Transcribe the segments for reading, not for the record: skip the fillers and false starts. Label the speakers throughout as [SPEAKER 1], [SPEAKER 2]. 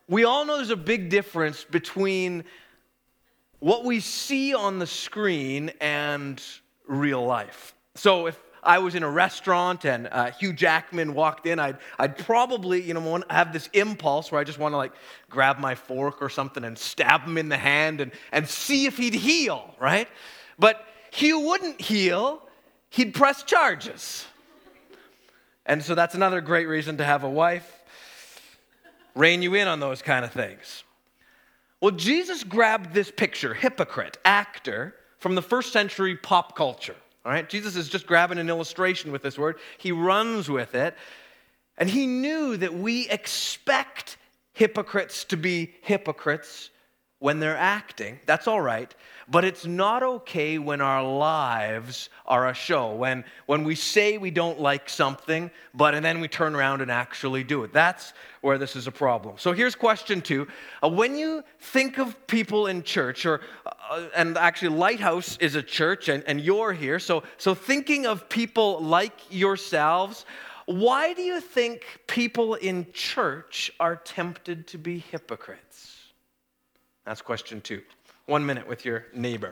[SPEAKER 1] we all know there's a big difference between what we see on the screen and real life. So if I was in a restaurant and Hugh Jackman walked in, I'd probably, have this impulse where I just want to grab my fork or something and stab him in the hand and see if he'd heal, right? But Hugh wouldn't heal, he'd press charges. And so that's another great reason to have a wife. Rein you in on those kind of things. Well, Jesus grabbed this picture, hypocrite, actor, from the first century pop culture. All right, Jesus is just grabbing an illustration with this word. He runs with it. And he knew that we expect hypocrites to be hypocrites when they're acting. That's all right. But it's not okay when our lives are a show. When we say we don't like something, and then we turn around and actually do it. That's where this is a problem. So here's question 2. When you think of people in church, and actually Lighthouse is a church and you're here, so thinking of people like yourselves, why do you think people in church are tempted to be hypocrites? That's question 2. 1 minute with your neighbor.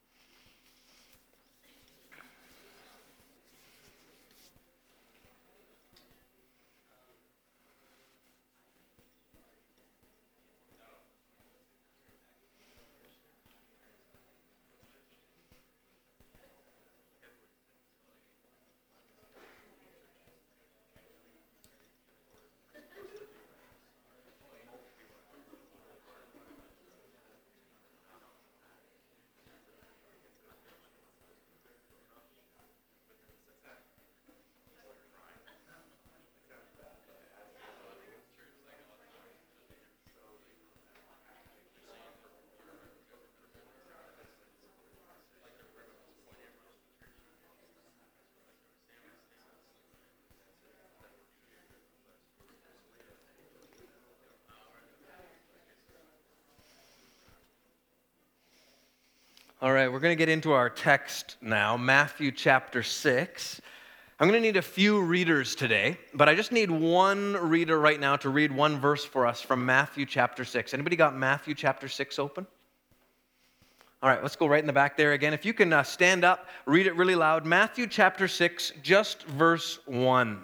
[SPEAKER 1] All right, we're going to get into our text now, Matthew chapter 6. I'm going to need a few readers today, but I just need one reader right now to read one verse for us from Matthew chapter 6. Anybody got Matthew chapter 6 open? All right, let's go right in the back there again. If you can stand up, read it really loud. Matthew chapter 6, just verse 1.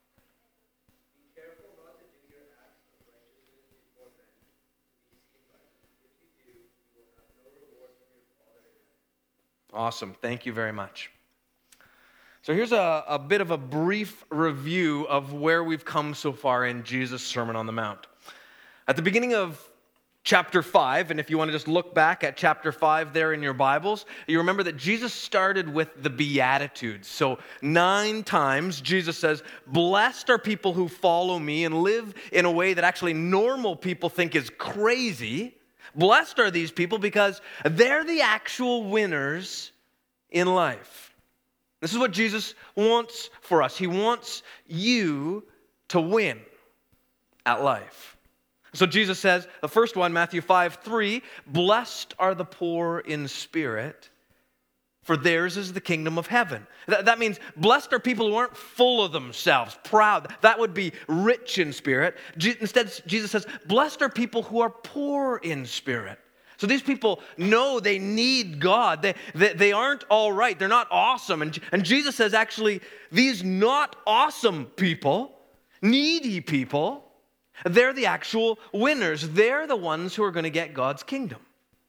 [SPEAKER 1] Awesome. Thank you very much. So here's a bit of a brief review of where we've come so far in Jesus' Sermon on the Mount. At the beginning of chapter 5, and if you want to just look back at chapter 5 there in your Bibles, you remember that Jesus started with the Beatitudes. So 9 times Jesus says, "Blessed are people who follow me and live in a way that actually normal people think is crazy. Blessed are these people because they're the actual winners in life." This is what Jesus wants for us. He wants you to win at life. So Jesus says, the first one, Matthew 5:3, "Blessed are the poor in spirit, for theirs is the kingdom of heaven." That means blessed are people who aren't full of themselves, proud. That would be rich in spirit. Instead, Jesus says, blessed are people who are poor in spirit. So these people know they need God. They aren't all right. They're not awesome. And Jesus says, actually, these not awesome people, needy people, they're the actual winners. They're the ones who are going to get God's kingdom.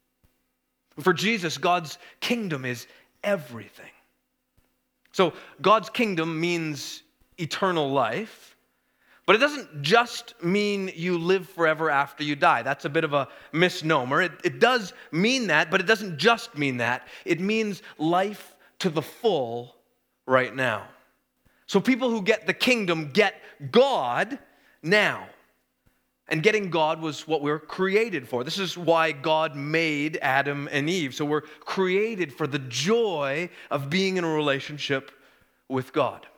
[SPEAKER 1] For Jesus, God's kingdom is everything. So God's kingdom means eternal life, but it doesn't just mean you live forever after you die. That's a bit of a misnomer. It does mean that, but it doesn't just mean that. It means life to the full right now. So people who get the kingdom get God now. And getting God was what we're created for. This is why God made Adam and Eve. So we're created for the joy of being in a relationship with God.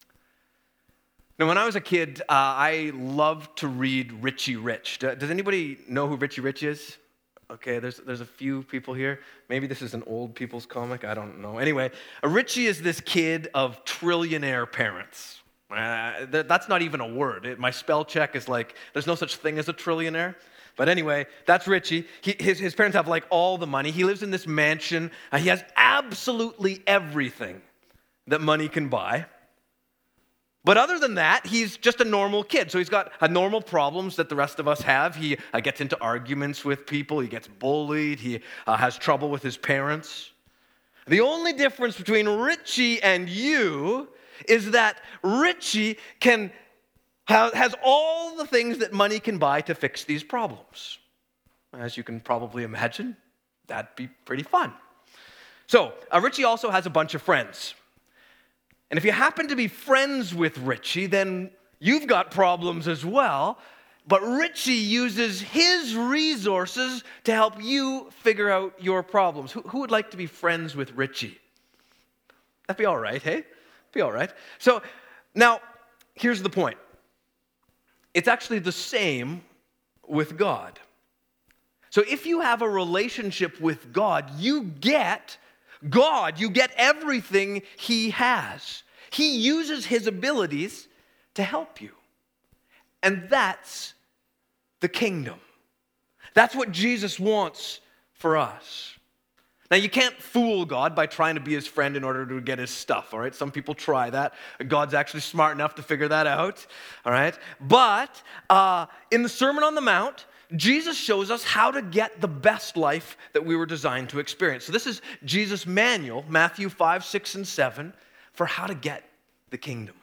[SPEAKER 1] Now, when I was a kid, I loved to read Richie Rich. Does anybody know who Richie Rich is? Okay, there's a few people here. Maybe this is an old people's comic. I don't know. Anyway, Richie is this kid of trillionaire parents. That's not even a word. My spell check is like, there's no such thing as a trillionaire. But anyway, that's Richie. His parents have like all the money. He lives in this mansion. He has absolutely everything that money can buy. But other than that, he's just a normal kid. So he's got normal problems that the rest of us have. He gets into arguments with people. He gets bullied. He has trouble with his parents. The only difference between Richie and you is that Richie has all the things that money can buy to fix these problems. As you can probably imagine, that'd be pretty fun. So Richie also has a bunch of friends. And if you happen to be friends with Richie, then you've got problems as well. But Richie uses his resources to help you figure out your problems. Who would like to be friends with Richie? That'd be all right, hey? Be all right. So now, here's the point. It's actually the same with God. So if you have a relationship with God, you get everything he has. He uses his abilities to help you. And that's the kingdom. That's what Jesus wants for us. Now, you can't fool God by trying to be his friend in order to get his stuff, all right? Some people try that. God's actually smart enough to figure that out, all right? But in the Sermon on the Mount, Jesus shows us how to get the best life that we were designed to experience. So this is Jesus' manual, Matthew 5, 6, and 7, for how to get the kingdom.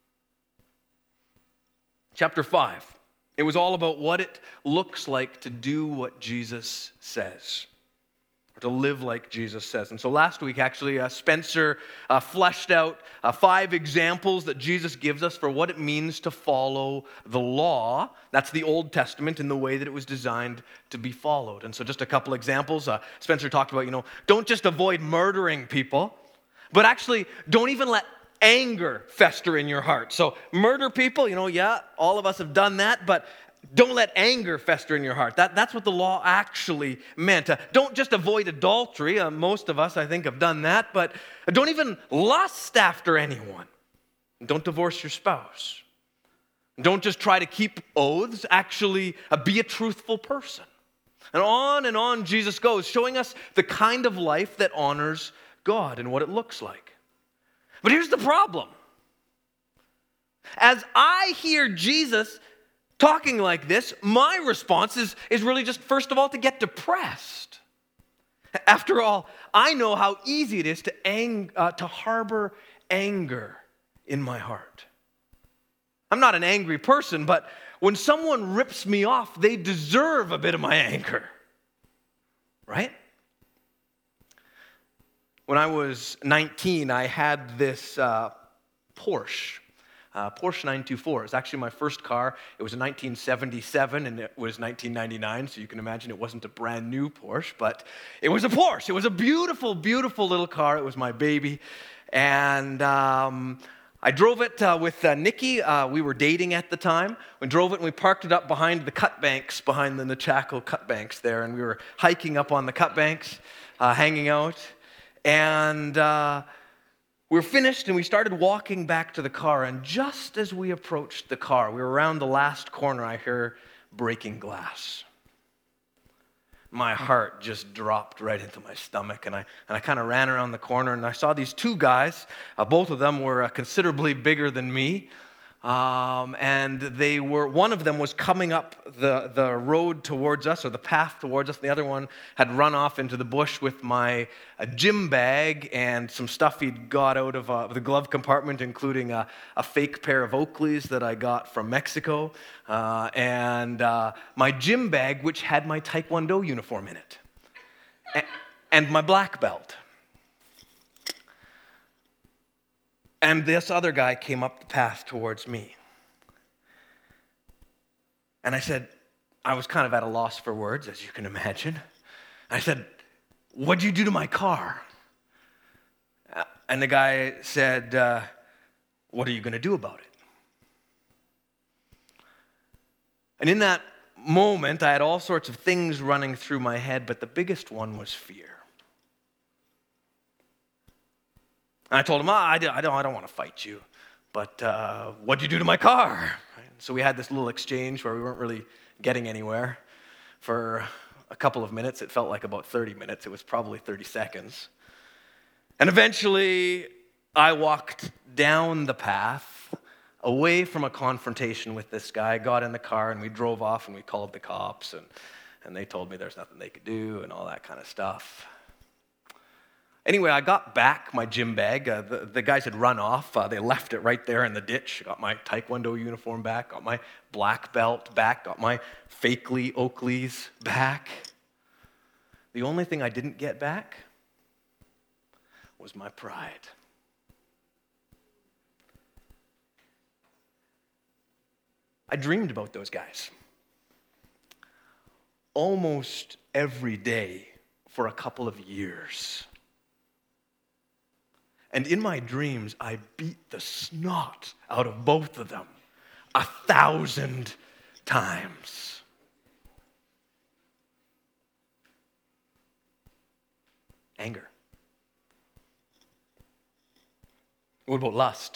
[SPEAKER 1] Chapter 5, it was all about what it looks like to do what Jesus says, or to live like Jesus says. And so last week, actually, Spencer fleshed out 5 examples that Jesus gives us for what it means to follow the law. That's the Old Testament in the way that it was designed to be followed. And so just a couple examples. Spencer talked about, don't just avoid murdering people, but actually don't even let anger fester in your heart. So murder people, all of us have done that, but don't let anger fester in your heart. That's what the law actually meant. Don't just avoid adultery. Most of us, I think, have done that, but don't even lust after anyone. Don't divorce your spouse. Don't just try to keep oaths. Actually, be a truthful person. And on Jesus goes, showing us the kind of life that honors God and what it looks like. But here's the problem. As I hear Jesus talking like this, my response is really just, first of all, to get depressed. After all, I know how easy it is to harbor anger in my heart. I'm not an angry person, but when someone rips me off, they deserve a bit of my anger. Right? When I was 19, I had this Porsche 924. It was actually my first car. It was a 1977, and it was 1999, so you can imagine it wasn't a brand new Porsche, but it was a Porsche. It was a beautiful, beautiful little car. It was my baby, and I drove it with Nikki. We were dating at the time. We drove it, and we parked it up behind the cut banks, behind the Nechako cut banks there, and we were hiking up on the cut banks, hanging out. And we were finished, and we started walking back to the car. And just as we approached the car, we were around the last corner, I hear breaking glass. My heart just dropped right into my stomach, and I kind of ran around the corner, and I saw these 2 guys. Both of them were considerably bigger than me. And one of them was coming up the road towards us, or the path towards us. The other one had run off into the bush with my gym bag and some stuff he'd got out of the glove compartment, including a fake pair of Oakleys that I got from Mexico, and my gym bag, which had my Taekwondo uniform in it, and my black belt. And this other guy came up the path towards me. And I was kind of at a loss for words, as you can imagine. I said, "What'd you do to my car?" And the guy said, "What are you going to do about it?" And in that moment, I had all sorts of things running through my head, but the biggest one was fear. And I told him, I don't want to fight you, but what'd you do to my car? Right? So we had this little exchange where we weren't really getting anywhere. for a couple of minutes. It felt like about 30 minutes. It was probably 30 seconds. And eventually, I walked down the path away from a confrontation with this guy, got in the car, and we drove off, and we called the cops, and they told me there's nothing they could do and all that kind of stuff. Anyway, I got back my gym bag. The guys had run off. They left it right there in the ditch. Got my Taekwondo uniform back, got my black belt back, got my fakely Oakleys back. The only thing I didn't get back was my pride. I dreamed about those guys almost every day for a couple of years. And in my dreams, I beat the snot out of both of them 1,000 times. Anger. What about lust?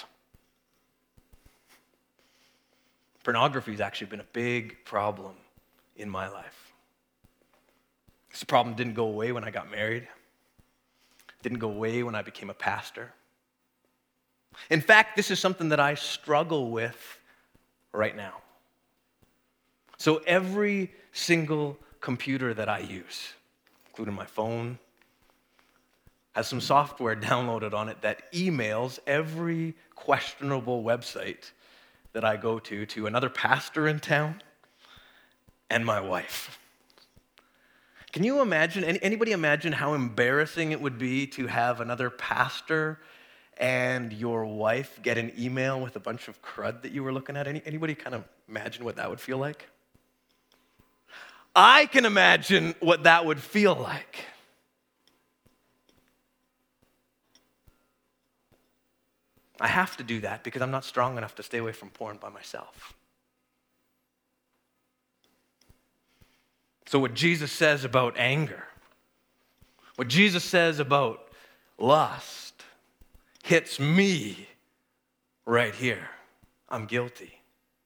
[SPEAKER 1] Pornography has actually been a big problem in my life. This problem didn't go away when I got married. Didn't go away when I became a pastor. In fact, this is something that I struggle with right now. So every single computer that I use, including my phone, has some software downloaded on it that emails every questionable website that I go to another pastor in town and my wife. Can you imagine, anybody imagine how embarrassing it would be to have another pastor and your wife get an email with a bunch of crud that you were looking at? Anybody kind of imagine what that would feel like? I can imagine what that would feel like. I have to do that because I'm not strong enough to stay away from porn by myself. So what Jesus says about anger, what Jesus says about lust, hits me right here. I'm guilty.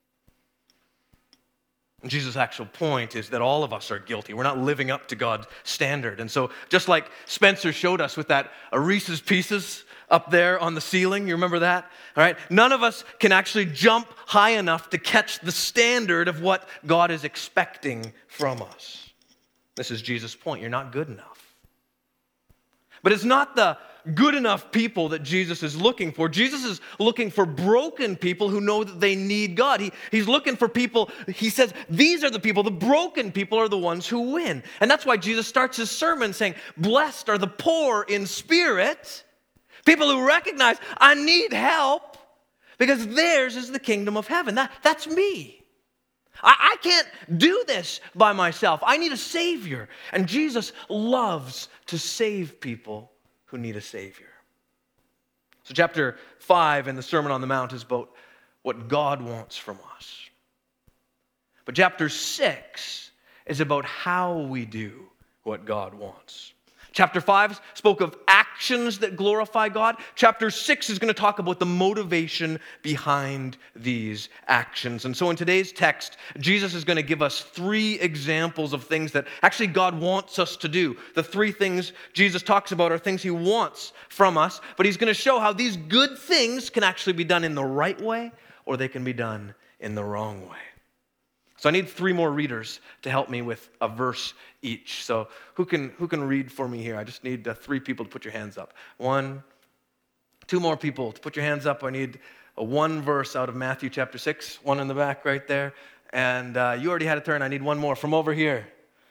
[SPEAKER 1] And Jesus' actual point is that all of us are guilty. We're not living up to God's standard. And so just like Spencer showed us with that Reese's Pieces up there on the ceiling, you remember that? All right, none of us can actually jump high enough to catch the standard of what God is expecting from us. This is Jesus' point. You're not good enough. But it's not the good enough people that Jesus is looking for. Jesus is looking for broken people who know that they need God. He's looking for people, he says, these are the people, the broken people are the ones who win. And that's why Jesus starts his sermon saying, blessed are the poor in spirit, people who recognize, I need help, because theirs is the kingdom of heaven. That's me. I can't do this by myself. I need a Savior. And Jesus loves to save people who need a Savior. So chapter 5 in the Sermon on the Mount is about what God wants from us. But chapter 6 is about how we do what God wants. Chapter 5 spoke of actions that glorify God. Chapter 6 is going to talk about the motivation behind these actions. And so in today's text, Jesus is going to give us 3 examples of things that actually God wants us to do. The 3 things Jesus talks about are things he wants from us, but he's going to show how these good things can actually be done in the right way or they can be done in the wrong way. So I need 3 more readers to help me with a verse each. So who can read for me here? I just need 3 people to put your hands up. 1, 2 more people to put your hands up. I need 1 verse out of Matthew chapter 6. 1 in the back right there. And you already had a turn. I need 1 more from over here.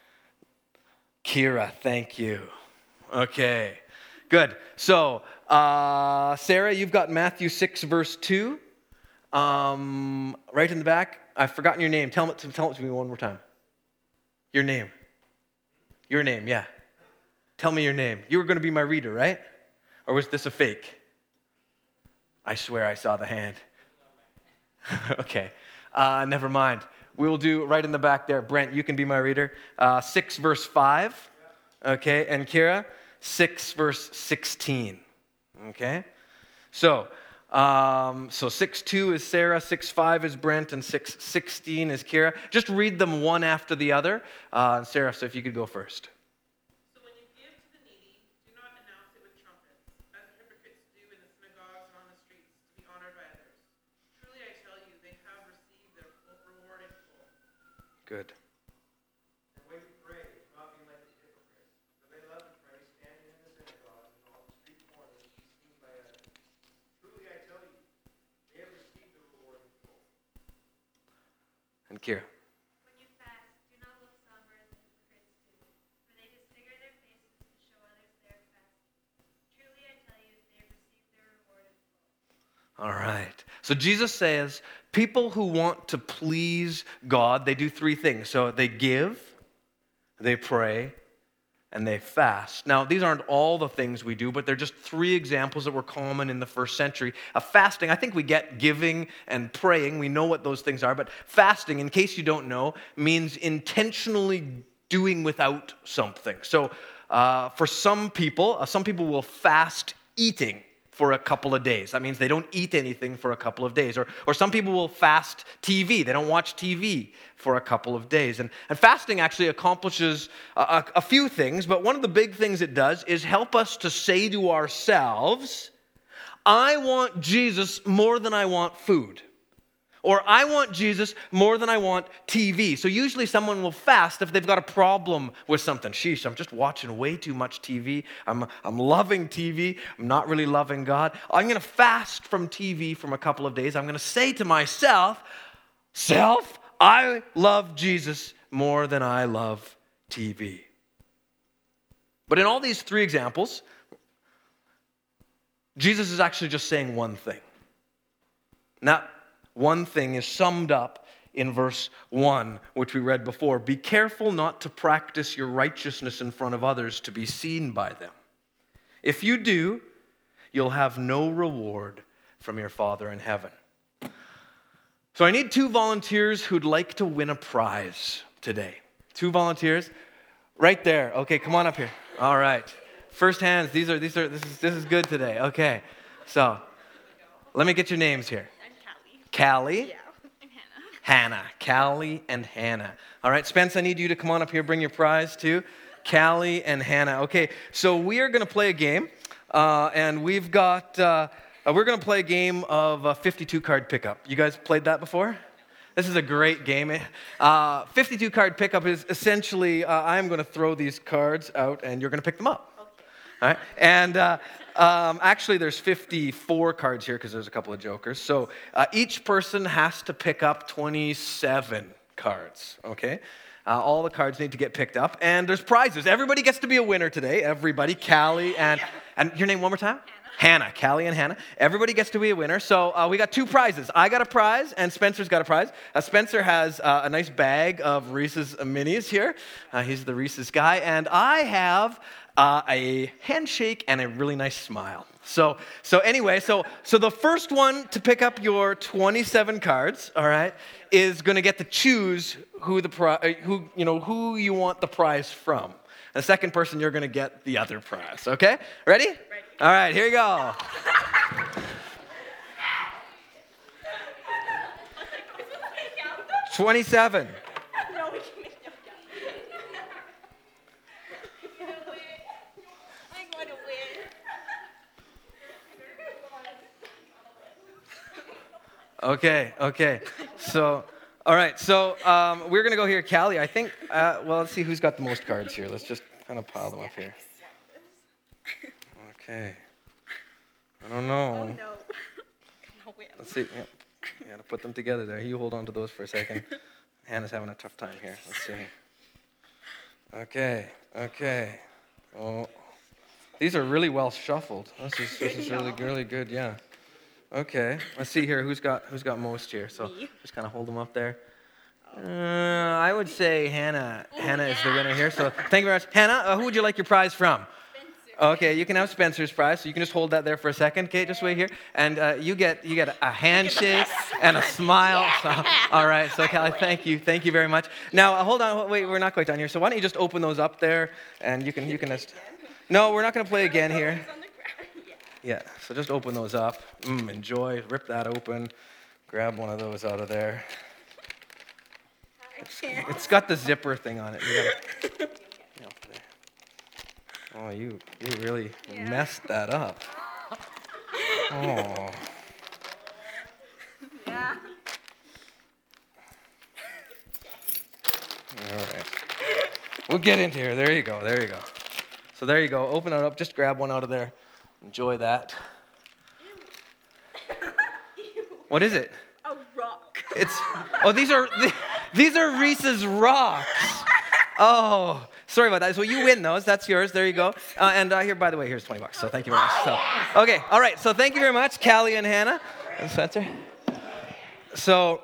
[SPEAKER 1] Kira, thank you. Okay, good. So Sarah, you've got Matthew 6 verse 2. Right in the back. I've forgotten your name. Tell it to me one more time. Your name. Your name, yeah. Tell me your name. You were going to be my reader, right? Or was this a fake? I swear I saw the hand. Okay. Never mind. We'll do right in the back there. Brent, you can be my reader. 6 verse 5. Okay. And Kira, 6 verse 16. Okay. So, So 6'2" is Sarah, 6'5" is Brent, and 6'16" is Kira. Just read them one after the other. Sarah, so if you could go first.
[SPEAKER 2] So when you give to the needy, do not announce it with trumpets, as the hypocrites do in the synagogues and on the streets, to be honored by others. Truly I tell you, they have received their reward in full.
[SPEAKER 1] Good.
[SPEAKER 3] And when you pray, do not be like the hypocrites, for they love to pray standing in the synagogues and all the street corners to be seen by others. Truly I tell you, they have received their reward in full.
[SPEAKER 1] And Kira.
[SPEAKER 4] When you fast, do not look somber as the hypocrites do, for they disfigure their faces to show others they are fasting. Truly I tell you, they have received their reward in full.
[SPEAKER 1] All right. So Jesus says people who want to please God, they do three things. So they give, they pray, and they fast. Now, these aren't all the things we do, but they're just three examples that were common in the first century. Fasting, I think we get giving and praying. We know what those things are. But fasting, in case you don't know, means intentionally doing without something. So for some people will fast eating for a couple of days. That means they don't eat anything for a couple of days. Or some people will fast TV. They don't watch TV for a couple of days. And fasting actually accomplishes a few things, but one of the big things it does is help us to say to ourselves, I want Jesus more than I want food. Or I want Jesus more than I want TV. So usually someone will fast if they've got a problem with something. Sheesh, I'm just watching way too much TV. I'm loving TV. I'm not really loving God. I'm going to fast from TV for a couple of days. I'm going to say to myself, I love Jesus more than I love TV. But in all these three examples, Jesus is actually just saying one thing. Now, one thing is summed up in verse 1, which we read before. Be careful not to practice your righteousness in front of others to be seen by them. If you do, you'll have no reward from your Father in heaven. So I need 2 volunteers who'd like to win a prize today. 2 volunteers right there. Okay, come on up here. All right. First hands. This is good today. Okay. So, let me get your names here. Callie.
[SPEAKER 4] Yeah. And Hannah.
[SPEAKER 1] Hannah. Callie and Hannah. All right, Spence, I need you to come on up here, bring your prize too. Callie and Hannah. Okay, so we are going to play a game, and we're going to play a game of 52-card pickup. You guys played that before? This is a great game. 52-card pickup is essentially, I'm going to throw these cards out, and you're going to pick them up.
[SPEAKER 4] Okay.
[SPEAKER 1] All right, and actually, there's 54 cards here because there's a couple of jokers. So each person has to pick up 27 cards, okay? All the cards need to get picked up, and there's prizes. Everybody gets to be a winner today. Everybody, Callie and your name one more time? Hannah, Callie and Hannah. Everybody gets to be a winner. So we got 2 prizes. I got a prize, and Spencer's got a prize. Spencer has a nice bag of Reese's Minis here. He's the Reese's guy, and I have a handshake and a really nice smile. So anyway, so the first one to pick up your 27 cards, all right, is going to get to choose who you want the prize from. And the second person, you're going to get the other prize. Okay, ready? Ready. All right, here you go. 27.
[SPEAKER 4] No, we can make no I'm going to win.
[SPEAKER 1] Okay. So, all right. So we're going to go here. Callie, I think, let's see who's got the most cards here. Let's just kind of pile them up here. Okay. I don't know.
[SPEAKER 4] Oh, no. I'll win.
[SPEAKER 1] Let's see. Yeah. You got to put them together there. You hold on to those for a second. Hannah's having a tough time here. Let's see. Okay. Oh, these are really well shuffled. This is really good. Yeah. Okay. Let's see here. Who's got most here? So
[SPEAKER 4] Me.
[SPEAKER 1] just kind of hold them up there. I would say Hannah. Hannah is the winner here. So thank you very much, Hannah. Who would you like your prize from? Okay, you can have Spencer's prize, so you can just hold that there for a second. Okay, just wait here, and you get a handshake and a smile. So, all right, so Callie, thank you very much. Now hold on, wait, we're not quite done here. So why don't you just open those up there, and you can just. No, we're not going to play again here. Yeah, so just open those up. Enjoy. Rip that open. Grab one of those out of there. It's got the zipper thing on it. You gotta, oh, you really messed that up. Oh.
[SPEAKER 5] Yeah.
[SPEAKER 1] All right. We'll get into here. There you go. There you go. So there you go. Open it up. Just grab one out of there. Enjoy that. What is it?
[SPEAKER 5] A rock.
[SPEAKER 1] These are Reese's Rocks. Oh, sorry about that. So you win those. That's yours. There you go. And here, by the way, here's $20. So thank you very much. So, okay. All right. So thank you very much, Callie and Hannah and Spencer. So.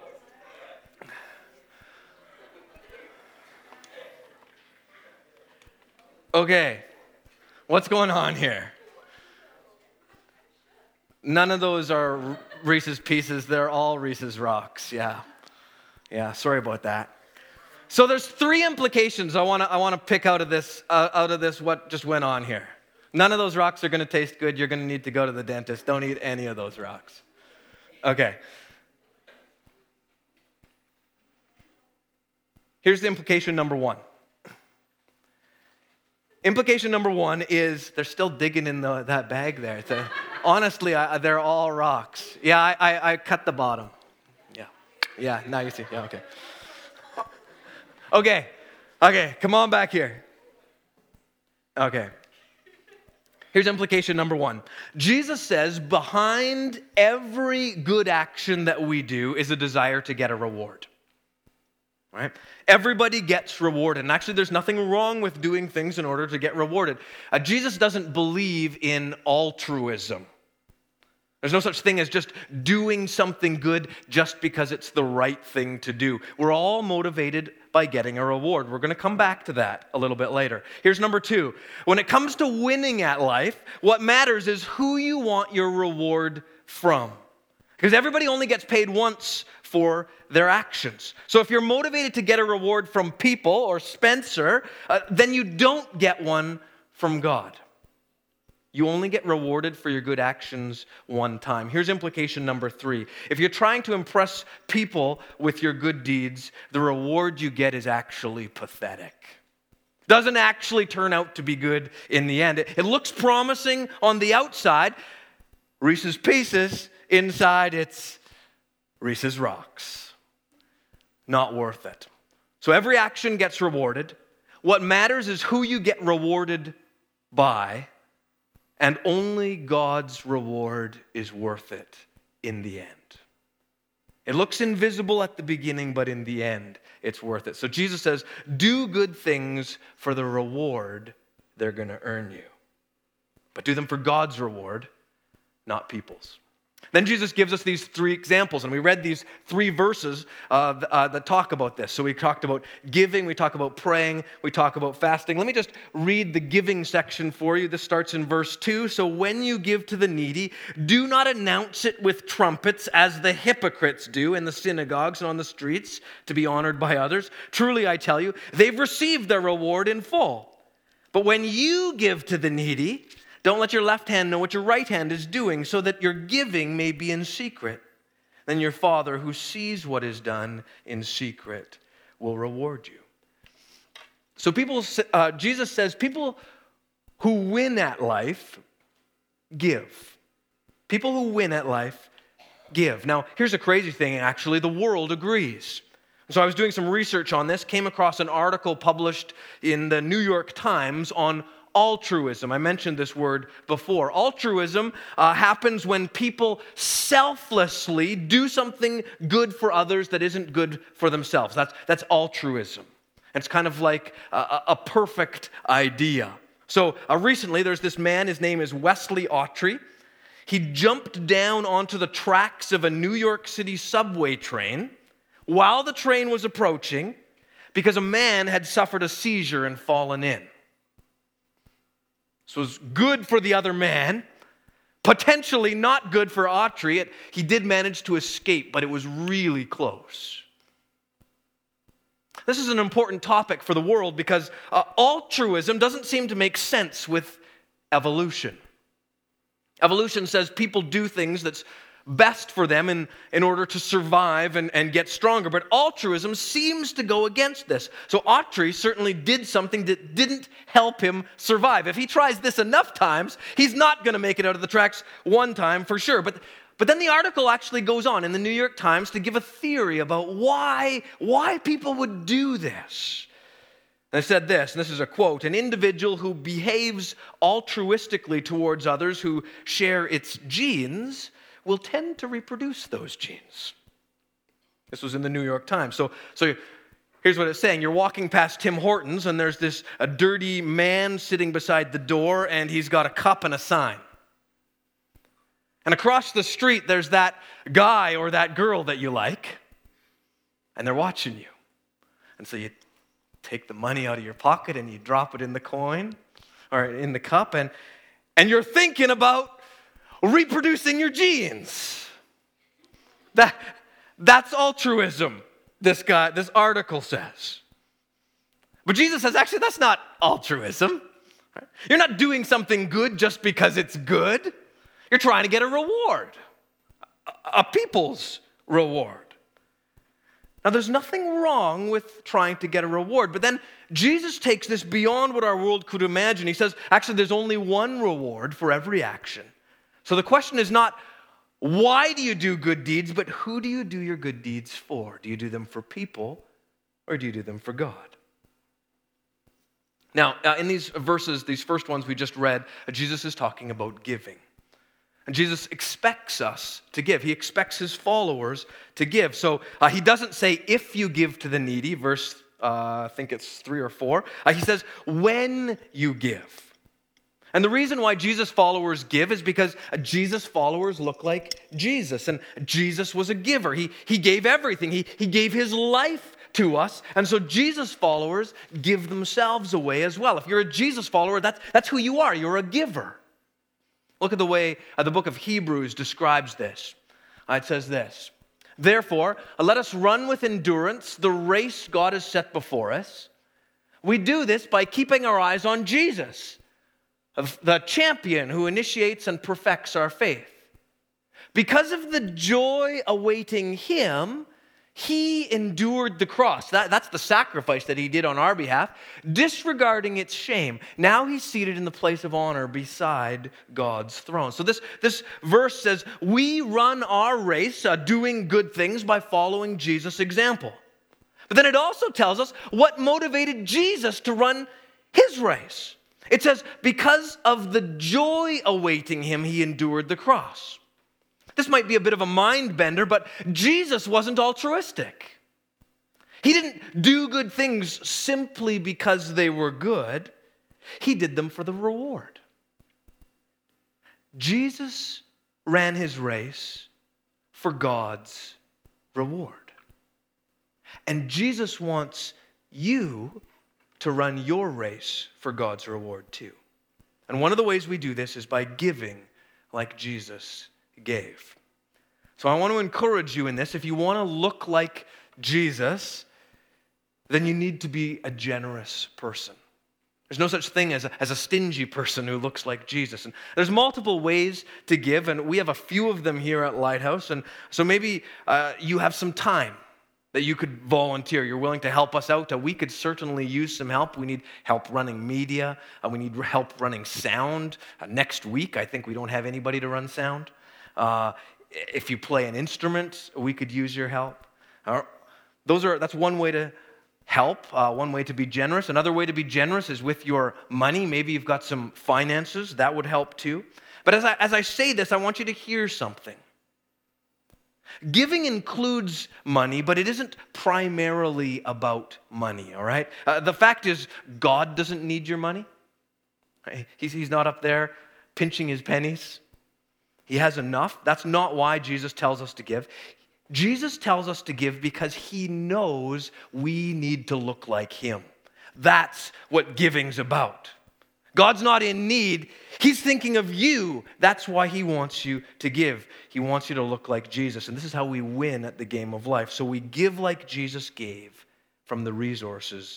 [SPEAKER 1] Okay. What's going on here? None of those are Reese's Pieces. They're all Reese's Rocks. Yeah. Yeah, sorry about that. So there's 3 implications I want to pick out of this what just went on here. None of those rocks are going to taste good. You're going to need to go to the dentist. Don't eat any of those rocks. Okay. Here's the implication number 1. Implication number 1 is they're still digging in that bag there. Honestly, they're all rocks. Yeah, I cut the bottom. Yeah, now you see. Yeah, okay. Okay, come on back here. Okay. Here's implication number 1. Jesus says behind every good action that we do is a desire to get a reward. Right? Everybody gets rewarded. And actually, there's nothing wrong with doing things in order to get rewarded. Jesus doesn't believe in altruism. There's no such thing as just doing something good just because it's the right thing to do. We're all motivated by getting a reward. We're going to come back to that a little bit later. Here's number 2. When it comes to winning at life, what matters is who you want your reward from. Because everybody only gets paid once for their actions. So if you're motivated to get a reward from people or Spencer, then you don't get one from God. You only get rewarded for your good actions one time. Here's implication number 3. If you're trying to impress people with your good deeds, the reward you get is actually pathetic. Doesn't actually turn out to be good in the end. It looks promising on the outside. Reese's Pieces. Inside, it's Reese's Rocks. Not worth it. So every action gets rewarded. What matters is who you get rewarded by. And only God's reward is worth it in the end. It looks invisible at the beginning, but in the end, it's worth it. So Jesus says, do good things for the reward they're going to earn you. But do them for God's reward, not people's. Then Jesus gives us these 3 examples, and we read these 3 verses that talk about this. So we talked about giving, we talked about praying, we talked about fasting. Let me just read the giving section for you. This starts in verse 2. So when you give to the needy, do not announce it with trumpets as the hypocrites do in the synagogues and on the streets to be honored by others. Truly, I tell you, they've received their reward in full. But when you give to the needy, don't let your left hand know what your right hand is doing, so that your giving may be in secret. Then your Father who sees what is done in secret will reward you. So Jesus says people who win at life give. People who win at life give. Now, here's a crazy thing, actually. The world agrees. So I was doing some research on this, came across an article published in the New York Times on altruism. I mentioned this word before. Altruism happens when people selflessly do something good for others that isn't good for themselves. That's altruism. It's kind of like a perfect idea. So recently there's this man, his name is Wesley Autry. He jumped down onto the tracks of a New York City subway train while the train was approaching because a man had suffered a seizure and fallen in. This was good for the other man, potentially not good for Autry. He did manage to escape, but it was really close. This is an important topic for the world because altruism doesn't seem to make sense with evolution. Evolution says people do things that's best for them in order to survive and get stronger. But altruism seems to go against this. So Autry certainly did something that didn't help him survive. If he tries this enough times, he's not going to make it out of the tracks one time for sure. But then the article actually goes on in the New York Times to give a theory about why people would do this. And it said this, and this is a quote: "An individual who behaves altruistically towards others who share its genes will tend to reproduce those genes." This was in the New York Times. So here's what it's saying. You're walking past Tim Hortons, and there's a dirty man sitting beside the door, and he's got a cup and a sign. And across the street, there's that guy or that girl that you like, and they're watching you. And so you take the money out of your pocket and you drop it in the coin or in the cup, and you're thinking about reproducing your genes. That's altruism, this article says. But Jesus says, actually, that's not altruism. You're not doing something good just because it's good. You're trying to get a reward, a people's reward. Now, there's nothing wrong with trying to get a reward, but then Jesus takes this beyond what our world could imagine. He says, actually, there's only one reward for every action. So the question is not, why do you do good deeds, but who do you do your good deeds for? Do you do them for people, or do you do them for God? Now, in these verses, these first ones we just read, Jesus is talking about giving. And Jesus expects us to give. He expects his followers to give. So he doesn't say, if you give to the needy, verse, I think it's 3 or 4. He says, when you give. And the reason why Jesus followers give is because Jesus followers look like Jesus. And Jesus was a giver. He gave everything. He gave his life to us. And so Jesus followers give themselves away as well. If you're a Jesus follower, that's who you are. You're a giver. Look at the way the book of Hebrews describes this. It says this: "Therefore, let us run with endurance the race God has set before us. We do this by keeping our eyes on Jesus, the champion who initiates and perfects our faith. Because of the joy awaiting him, he endured the cross." That's the sacrifice that he did on our behalf, disregarding its shame. Now he's seated in the place of honor beside God's throne. So this verse says, we run our race doing good things by following Jesus' example. But then it also tells us what motivated Jesus to run his race. It says, because of the joy awaiting him, he endured the cross. This might be a bit of a mind bender, but Jesus wasn't altruistic. He didn't do good things simply because they were good. He did them for the reward. Jesus ran his race for God's reward. And Jesus wants you to run your race for God's reward too. And one of the ways we do this is by giving like Jesus gave. So I want to encourage you in this. If you want to look like Jesus, then you need to be a generous person. There's no such thing as a stingy person who looks like Jesus. And there's multiple ways to give, and we have a few of them here at Lighthouse. And so maybe you have some time that you could volunteer. You're willing to help us out. We could certainly use some help. We need help running media. We need help running sound. Next week, I think we don't have anybody to run sound. If you play an instrument, we could use your help. That's one way to help, one way to be generous. Another way to be generous is with your money. Maybe you've got some finances. That would help too. But as I say this, I want you to hear something. Giving includes money, but it isn't primarily about money, all right? The fact is, God doesn't need your money. He's not up there pinching his pennies. He has enough. That's not why Jesus tells us to give. Jesus tells us to give because he knows we need to look like him. That's what giving's about. God's not in need. He's thinking of you. That's why he wants you to give. He wants you to look like Jesus. And this is how we win at the game of life. So we give like Jesus gave from the resources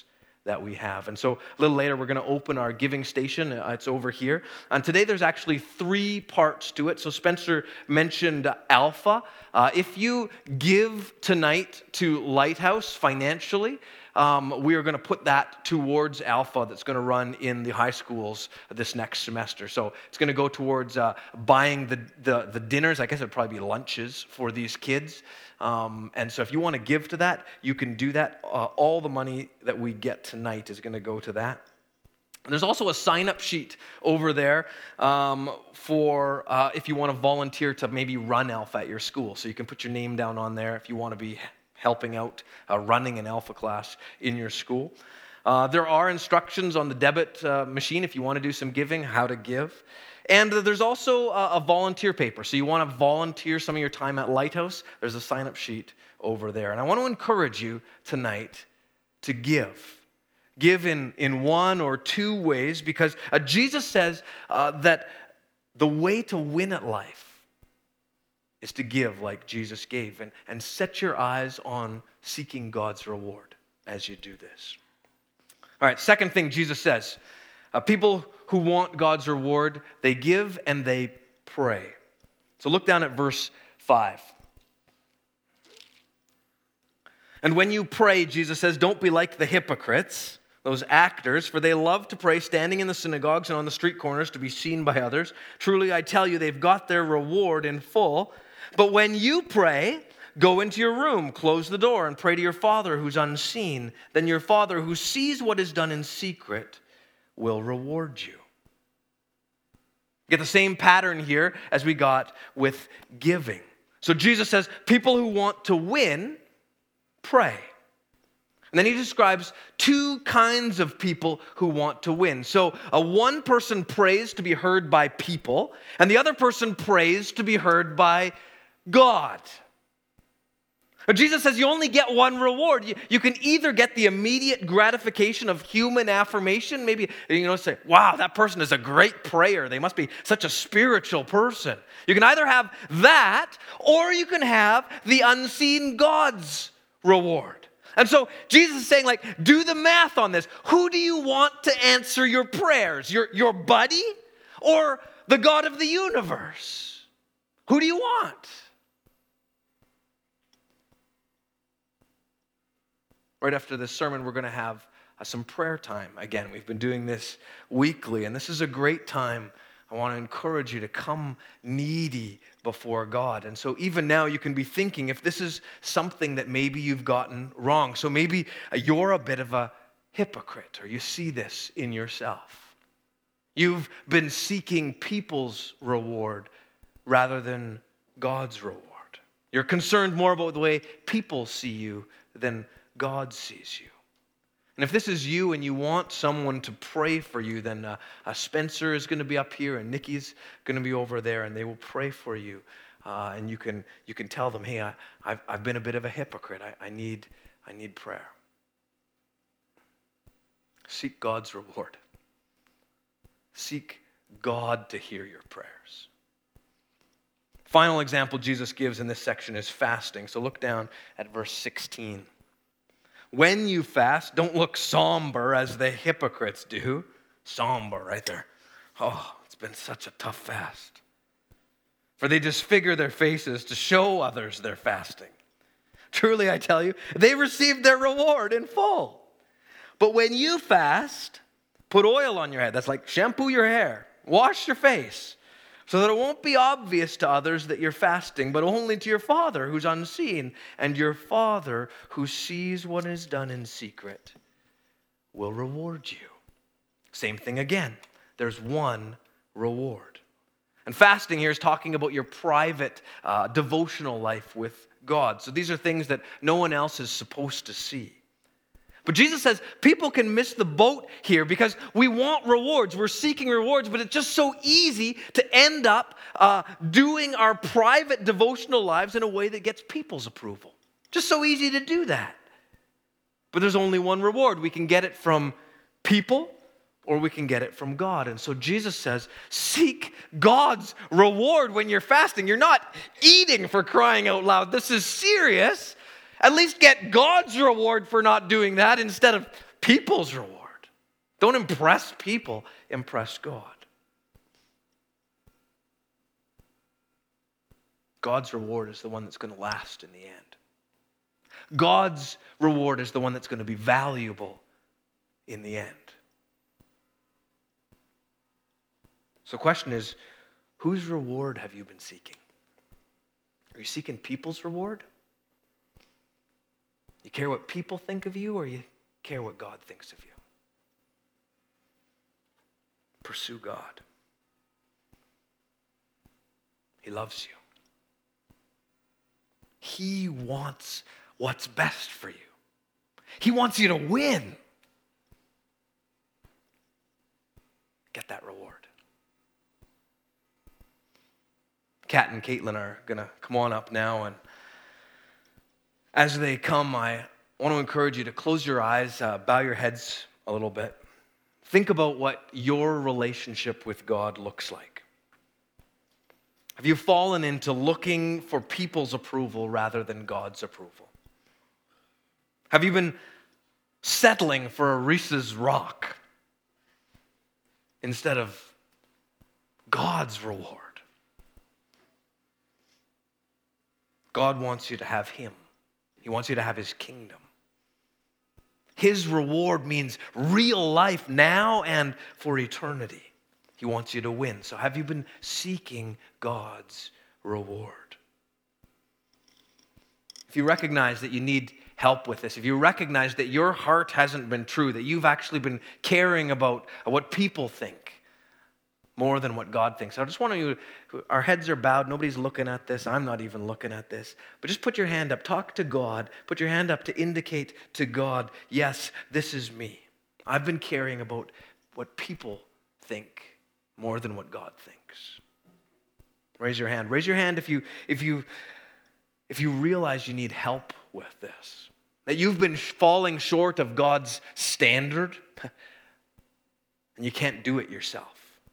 [SPEAKER 1] that we have. And so a little later, we're going to open our giving station. It's over here. And today, there's actually 3 parts to it. So Spencer mentioned Alpha. If you give tonight to Lighthouse financially, we are going to put that towards Alpha that's going to run in the high schools this next semester. So it's going to go towards buying the dinners. I guess it'd probably be lunches for these kids. And so if you want to give to that, you can do that. All the money that we get tonight is going to go to that. There's also a sign-up sheet over there for if you want to volunteer to maybe run Alpha at your school. So you can put your name down on there if you want to be helping out running an Alpha class in your school. There are instructions on the debit machine if you want to do some giving, how to give. And there's also a volunteer paper. So you want to volunteer some of your time at Lighthouse, there's a sign-up sheet over there. And I want to encourage you tonight to give. Give in 1 or 2 ways, because Jesus says that the way to win at life is to give like Jesus gave. And set your eyes on seeking God's reward as you do this. All right, second thing Jesus says, people who want God's reward, they give and they pray. So look down at verse 5. And when you pray, Jesus says, don't be like the hypocrites, those actors, for they love to pray standing in the synagogues and on the street corners to be seen by others. Truly, I tell you, they've got their reward in full. But when you pray, go into your room, close the door, and pray to your Father who's unseen. Then your Father who sees what is done in secret will reward you. Get the same pattern here as we got with giving. So Jesus says, people who want to win, pray. And then he describes 2 kinds of people who want to win. So one person prays to be heard by people, and the other person prays to be heard by God. Jesus says you only get one reward. You can either get the immediate gratification of human affirmation, maybe, say, wow, that person is a great prayer. They must be such a spiritual person. You can either have that, or you can have the unseen God's reward. And so Jesus is saying, do the math on this. Who do you want to answer your prayers? Your buddy or the God of the universe? Who do you want? Right after this sermon, we're going to have some prayer time. Again, we've been doing this weekly, and this is a great time. I want to encourage you to come needy before God. And so even now, you can be thinking if this is something that maybe you've gotten wrong. So maybe you're a bit of a hypocrite, or you see this in yourself. You've been seeking people's reward rather than God's reward. You're concerned more about the way people see you than God sees you. And if this is you and you want someone to pray for you, then Spencer is going to be up here and Nikki's going to be over there, and they will pray for you. And you can tell them, hey, I've been a bit of a hypocrite. I need prayer. Seek God's reward. Seek God to hear your prayers. Final example Jesus gives in this section is fasting. So look down at verse 16. When you fast, don't look somber as the hypocrites do. Somber right there. Oh, it's been such a tough fast. For they disfigure their faces to show others they're fasting. Truly, I tell you, they received their reward in full. But when you fast, put oil on your head. That's like shampoo your hair. Wash your face, so that it won't be obvious to others that you're fasting, but only to your Father who's unseen. And your Father who sees what is done in secret will reward you. Same thing again. There's one reward. And fasting here is talking about your private devotional life with God. So these are things that no one else is supposed to see. But Jesus says people can miss the boat here because we want rewards. We're seeking rewards, but it's just so easy to end up doing our private devotional lives in a way that gets people's approval. Just so easy to do that. But there's only one reward. We can get it from people or we can get it from God. And so Jesus says, seek God's reward when you're fasting. You're not eating, for crying out loud. This is serious. At least get God's reward for not doing that instead of people's reward. Don't impress people, impress God. God's reward is the one that's going to last in the end. God's reward is the one that's going to be valuable in the end. So the question is, whose reward have you been seeking? Are you seeking people's reward? You care what people think of you, or you care what God thinks of you? Pursue God. He loves you. He wants what's best for you. He wants you to win. Get that reward. Kat and Caitlin are going to come on up now, and as they come, I want to encourage you to close your eyes, bow your heads a little bit. Think about what your relationship with God looks like. Have you fallen into looking for people's approval rather than God's approval? Have you been settling for a Reese's Rock instead of God's reward? God wants you to have Him. He wants you to have His kingdom. His reward means real life now and for eternity. He wants you to win. So have you been seeking God's reward? If you recognize that you need help with this, if you recognize that your heart hasn't been true, that you've actually been caring about what people think more than what God thinks, I just want you, our heads are bowed, nobody's looking at this, I'm not even looking at this, but just put your hand up, talk to God, put your hand up to indicate to God, yes, this is me. I've been caring about what people think more than what God thinks. Raise your hand. Raise your hand if you realize you need help with this, that you've been falling short of God's standard and you can't do it yourself.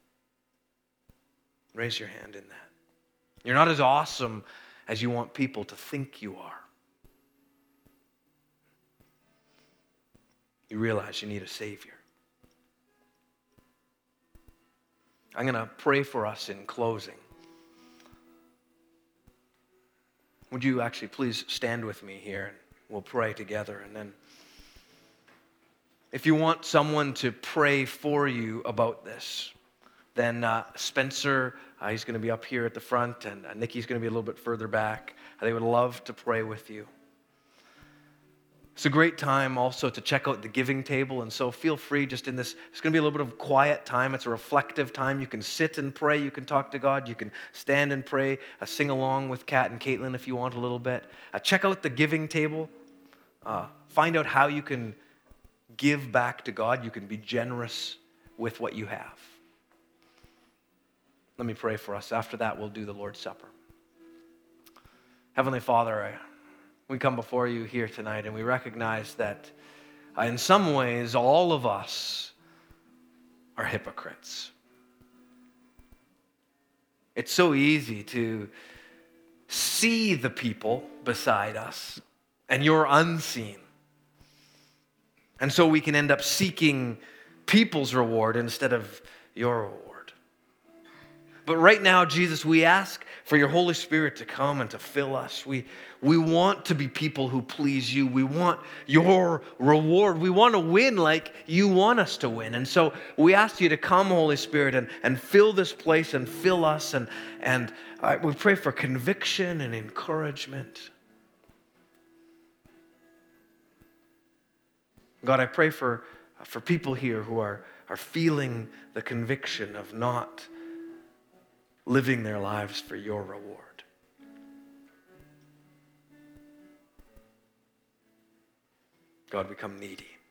[SPEAKER 1] Raise your hand in that. You're not as awesome as you want people to think you are. You realize you need a Savior. I'm going to pray for us in closing. Would you actually please stand with me here and we'll pray together. And then if you want someone to pray for you about this, then Spencer, he's going to be up here at the front, and Nikki's going to be a little bit further back. They would love to pray with you. It's a great time also to check out the giving table, and so feel free just in this, it's going to be a little bit of quiet time. It's a reflective time. You can sit and pray. You can talk to God. You can stand and pray. Sing along with Kat and Caitlin if you want a little bit. Check out the giving table. Find out how you can give back to God. You can be generous with what you have. Let me pray for us. After that, we'll do the Lord's Supper. Heavenly Father, we come before you here tonight and we recognize that in some ways, all of us are hypocrites. It's so easy to see the people beside us and you're unseen. And so we can end up seeking people's reward instead of your reward. But right now, Jesus, we ask for your Holy Spirit to come and to fill us. We want to be people who please you. We want your reward. We want to win like you want us to win. And so we ask you to come, Holy Spirit, and fill this place and fill us. And we pray for conviction and encouragement. God, I pray for people here who are feeling the conviction of not living their lives for your reward. God, we come needy.